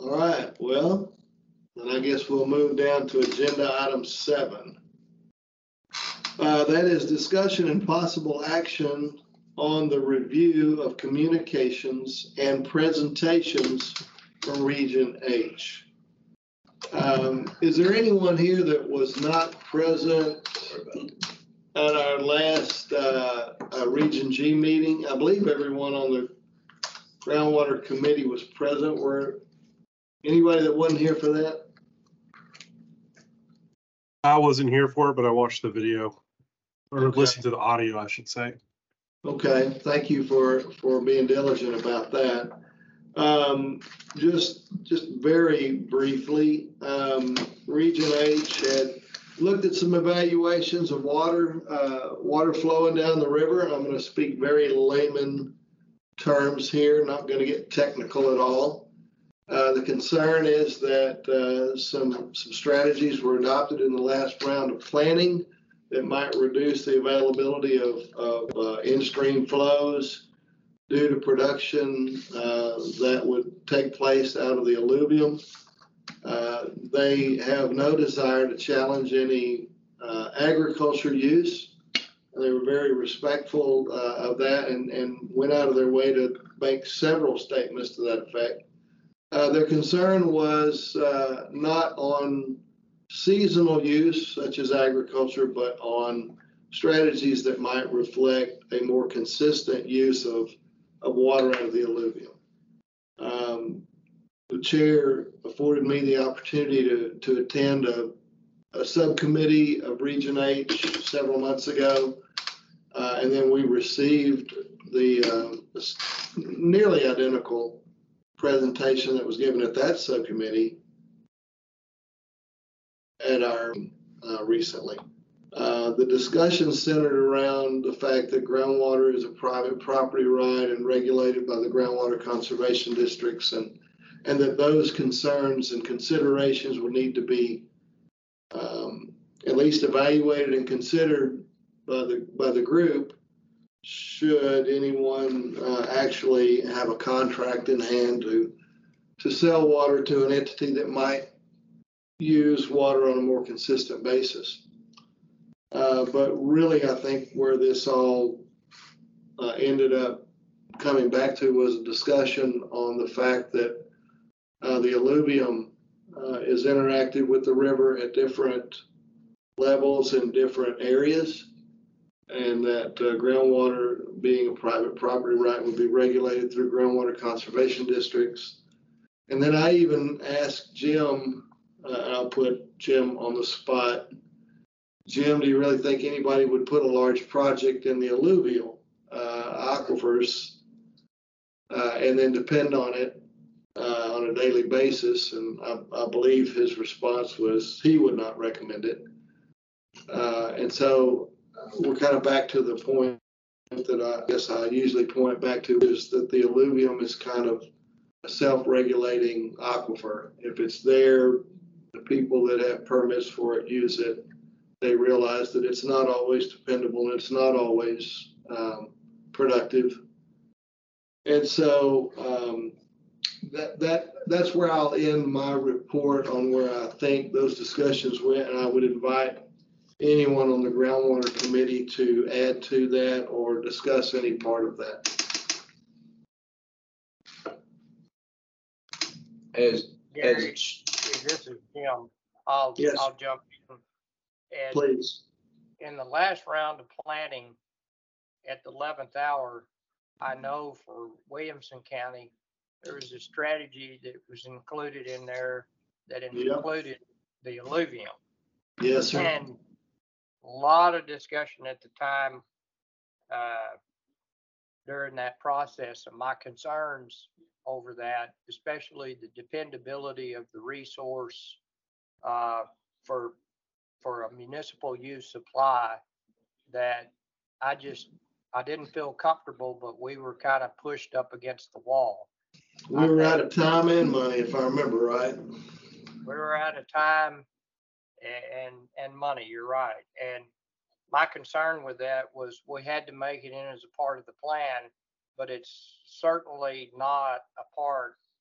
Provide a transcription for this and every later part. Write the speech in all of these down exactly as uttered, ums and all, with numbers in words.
All right, well, then I guess we'll move down to agenda item seven. Uh, that is discussion and possible action on the review of communications and presentations from Region H. Um, is there anyone here that was not present at our last uh, uh, Region G meeting? I believe everyone on the groundwater committee was present. Were anybody that wasn't here for that? I wasn't here for it, but I watched the video, or Okay. listened to the audio, I should say. Okay, thank you for, for being diligent about that. Um, just, just very briefly, um, Region H had looked at some evaluations of water, uh, water flowing down the river. I'm going to speak very layman terms here, not going to get technical at all. Uh, the concern is that uh, some, some strategies were adopted in the last round of planning that might reduce the availability of, of uh, in-stream flows due to production uh, that would take place out of the alluvium. Uh, they have no desire to challenge any uh, agriculture use. They were very respectful uh, of that and, and went out of their way to make several statements to that effect. Uh, their concern was uh, not on seasonal use, such as agriculture, but on strategies that might reflect a more consistent use of, of water out of the alluvium. Um, the chair afforded me the opportunity to, to attend a, a subcommittee of Region H several months ago, uh, and then we received the uh, nearly identical presentation that was given at that subcommittee at our uh, recently. Uh, the discussion centered around the fact that groundwater is a private property right and regulated by the groundwater conservation districts, and and that those concerns and considerations would need to be um, at least evaluated and considered by the by the group should anyone uh, actually have a contract in hand to to sell water to an entity that might use water on a more consistent basis. Uh, but really, I think where this all uh, ended up coming back to was a discussion on the fact that uh, the alluvium uh, is interactive with the river at different levels in different areas, and that uh, groundwater, being a private property right, would be regulated through groundwater conservation districts. And then I even asked Jim, uh, and I'll put Jim on the spot. Jim, do you really think anybody would put a large project in the alluvial uh, aquifers uh, and then depend on it uh, on a daily basis? And I, I believe his response was he would not recommend it. Uh, and so we're kind of back to the point that I guess I usually point back to, is that the alluvium is kind of a self-regulating aquifer. If it's there, the people that have permits for it use it. They realize that it's not always dependable and it's not always um, productive. And so um, that that that's where I'll end my report on where I think those discussions went, and I would invite anyone on the groundwater committee to add to that or discuss any part of that. As, Gary, as this is Jim. I'll, Yes. I'll jump in. And Please. in the last round of planning at the eleventh hour, I know for Williamson County, there was a strategy that was included in there that Yep. included the alluvium. Yes, sir. And a lot of discussion at the time uh, during that process of my concerns over that, especially the dependability of the resource uh, for for a municipal use supply, that I just, I didn't feel comfortable, but we were kind of pushed up against the wall. We were out of time and money, if I remember right. We were out of time and, and money, you're right. And my concern with that was we had to make it in as a part of the plan, but it's certainly not a part of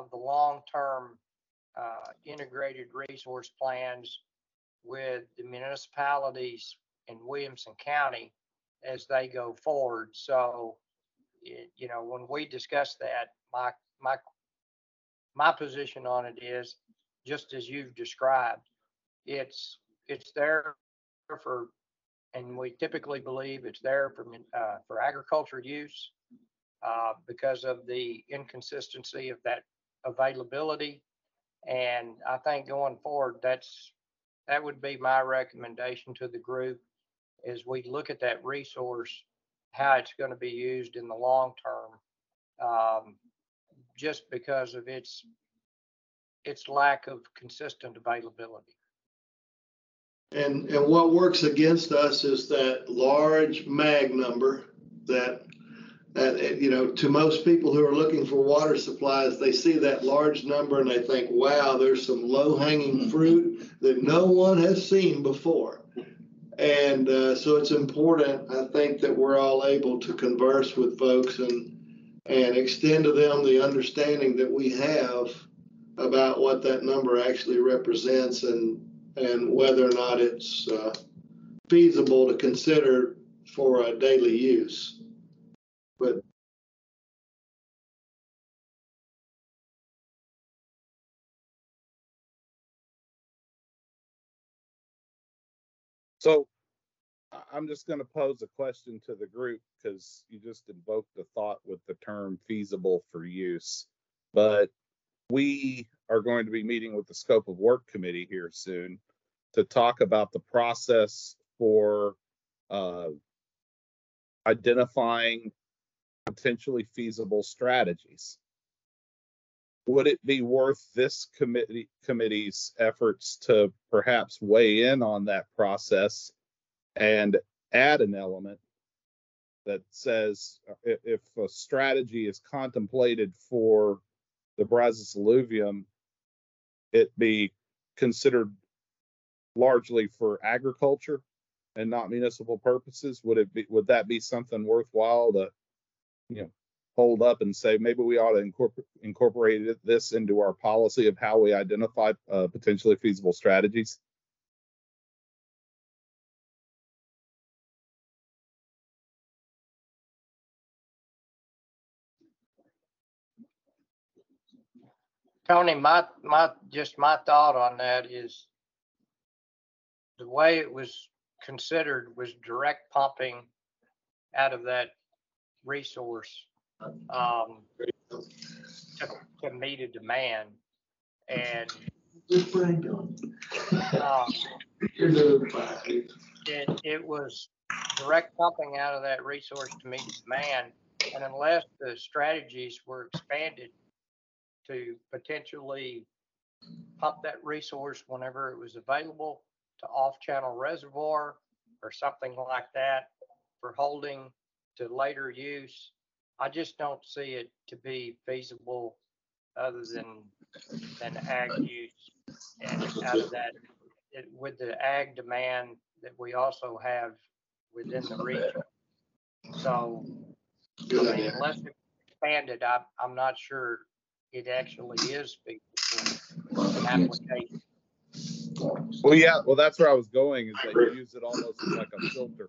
of the long-term uh, integrated resource plans with the municipalities in Williamson County as they go forward. So, it, you know, when we discuss that, my my my position on it is just as you've described. It's it's there for, and we typically believe it's there for uh, for agriculture use uh, because of the inconsistency of that availability. And I think going forward, that's that would be my recommendation to the group as we look at that resource, how it's going to be used in the long term, um, just because of its its lack of consistent availability. And, and what works against us is that large mag number that, that, you know, to most people who are looking for water supplies, they see that large number and they think, wow, there's some low hanging fruit that no one has seen before. And uh, so it's important, I think, that we're all able to converse with folks and, and extend to them the understanding that we have about what that number actually represents and and whether or not it's uh, feasible to consider for a daily use. But so I'm just going to pose a question to the group because you just invoked the thought with the term feasible for use. But we are going to be meeting with the Scope of Work Committee here soon to talk about the process for uh, identifying potentially feasible strategies. Would it be worth this committee committee's efforts to perhaps weigh in on that process and add an element that says if a strategy is contemplated for the Brazos alluvium, it be considered largely for agriculture and not municipal purposes? Would it be, would that be something worthwhile to, you know, hold up and say maybe we ought to incorporate incorporate this into our policy of how we identify uh, potentially feasible strategies? Tony, my my just my thought on that is the way it was considered was direct pumping out of that resource um, to, to meet a demand. And um, it, it was direct pumping out of that resource to meet demand. And unless the strategies were expanded to potentially pump that resource whenever it was available to off-channel reservoir or something like that for holding to later use, I just don't see it to be feasible other than than ag use. And out of that, it, with the ag demand that we also have within the region. So, I mean, unless it's expanded, I, I'm not sure it actually is feasible an application. Well, yeah, well, that's where I was going, is that you use it almost as like a filter.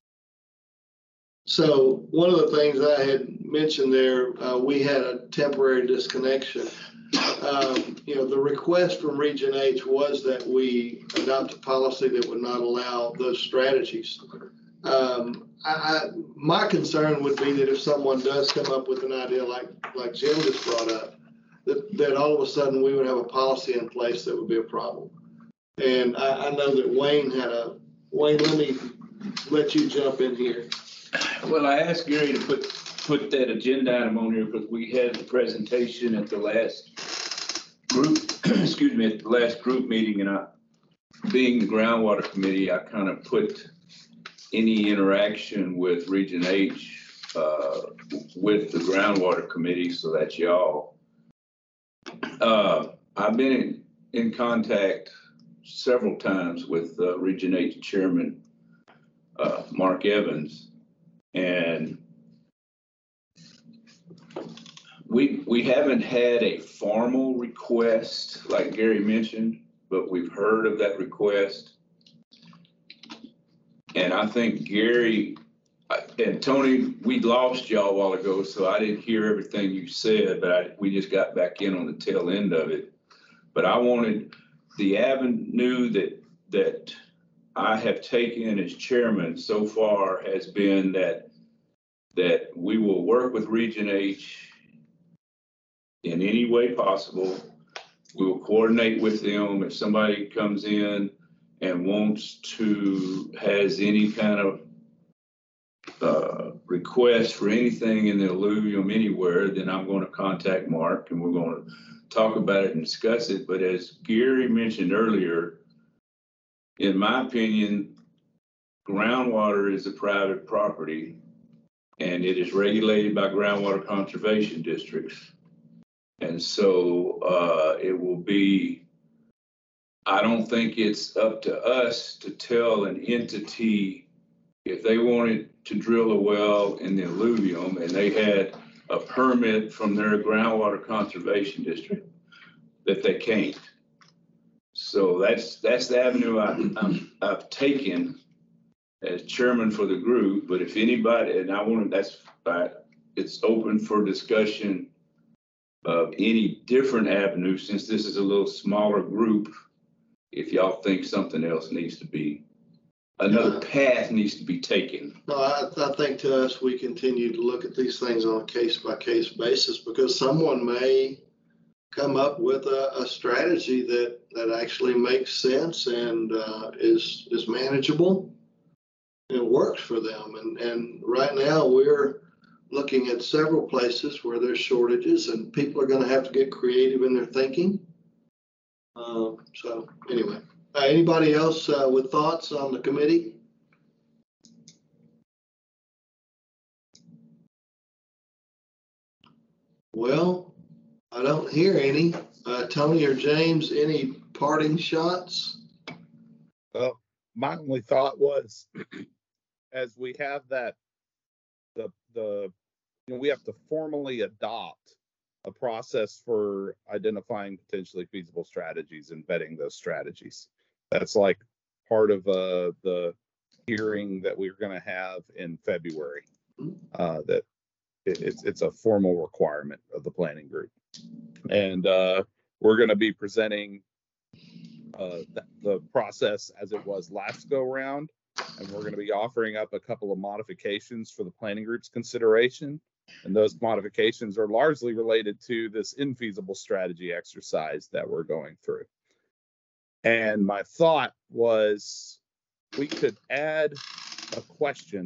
So one of the things I had mentioned there, uh, we had a temporary disconnection. Um, you know, the request from Region H was that we adopt a policy that would not allow those strategies. Um, I, I, my concern would be that if someone does come up with an idea like, like Jim just brought up, that, that all of a sudden we would have a policy in place that would be a problem. And I, I know that Wayne had a, Wayne, let me let you jump in here. Well, I asked Gary to put, put that agenda item on here because we had the presentation at the last group, excuse me, at the last group meeting, and I, being the groundwater committee, I kind of put any interaction with Region H uh, with the groundwater committee, so that's y'all. Uh, I've been in, in contact several times with uh, Region H Chairman uh, Mark Evans, and we, we haven't had a formal request like Gary mentioned, but we've heard of that request. And I think Gary I- and Tony, we lost y'all a while ago, so I didn't hear everything you said, but I, we just got back in on the tail end of it. But I wanted the avenue that, that I have taken as chairman so far has been that, that we will work with Region H in any way possible. We will coordinate with them. If somebody comes in and wants to, has any kind of uh, request for anything in the alluvium anywhere, then I'm going to contact Mark and we're going to talk about it and discuss it. But as Gary mentioned earlier, in my opinion, groundwater is a private property and it is regulated by groundwater conservation districts. And so uh, it will be, I don't think it's up to us to tell an entity if they wanted to drill a well in the alluvium and they had a permit from their groundwater conservation district that they can't. So that's that's the avenue I, I'm, I've taken as chairman for the group. But if anybody, and I want to, that's uh, it's open for discussion of any different avenue, since this is a little smaller group. If y'all think something else needs to be, another path needs to be taken. No, I, I think to us, we continue to look at these things on a case by case basis because someone may come up with a, a strategy that, that actually makes sense and uh, is, is manageable and works for them. And, and right now we're looking at several places where there's shortages and people are going to have to get creative in their thinking. Uh, so anyway, uh, anybody else uh, with thoughts on the committee? Well, I don't hear any. Uh, Tony or James, any parting shots? Well, my only thought was, as we have that, the the you know, we have to formally adopt a process for identifying potentially feasible strategies and vetting those strategies. That's like part of uh, the hearing that we're going to have in February. Uh, that it, it's it's a formal requirement of the planning group, and uh, we're going to be presenting uh, th- the process as it was last go round, and we're going to be offering up a couple of modifications for the planning group's consideration. And those modifications are largely related to this infeasible strategy exercise that we're going through. And my thought was we could add a question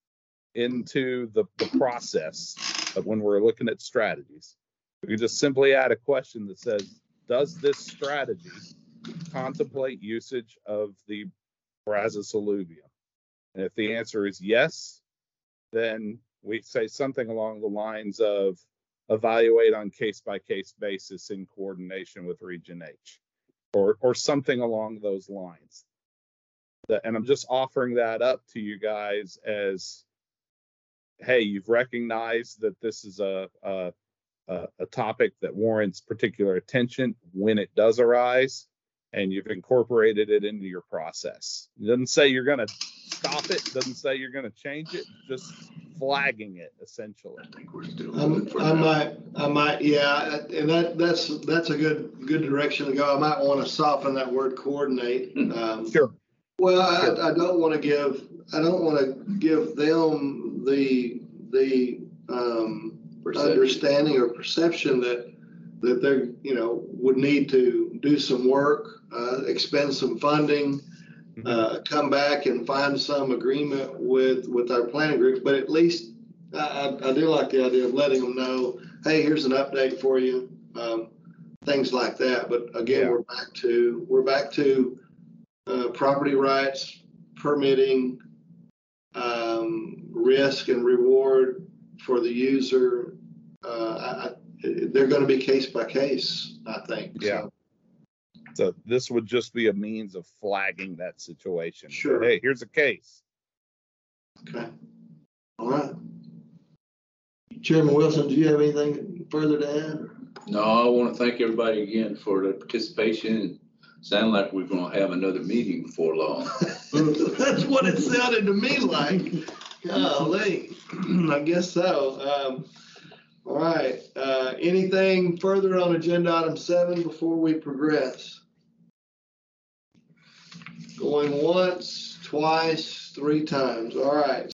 into the, the process of when we're looking at strategies. We could just simply add a question that says, does this strategy contemplate usage of the Brazos alluvium? And if the answer is yes, then we say something along the lines of evaluate on case-by-case basis in coordination with Region H, or or something along those lines. And I'm just offering that up to you guys as, hey, you've recognized that this is a, a, a topic that warrants particular attention when it does arise, and you've incorporated it into your process. It doesn't say you're going to stop it, doesn't say you're going to change it, just flagging it essentially. I think we're still Um, good for I now. might, I might, yeah, and that, that's, that's a good, good direction to go. I might want to soften that word coordinate. Um, Sure. Well, I, Sure. I don't want to give, I don't want to give them the, the, um, Perception. understanding or perception that, that they're, you know, would need to do some work, uh, expend some funding, uh, come back and find some agreement with, with our planning group. But at least I, I, I do like the idea of letting them know, hey, here's an update for you, um, things like that. But again, Yeah. we're back to, we're back to, Uh, property rights, permitting, um, risk and reward for the user. Uh, I, I, they're going to be case by case, I think. Yeah. So, So this would just be a means of flagging that situation. Sure. Hey, here's a case. okay. All right. Chairman Wilson, do you have anything further to add? No, I want to thank everybody again for their participation. Sound like we're gonna have another meeting before long. That's what it sounded to me like. Golly, I guess so. Um, all right, uh, anything further on agenda item seven before we progress? Going once, twice, three times. All right.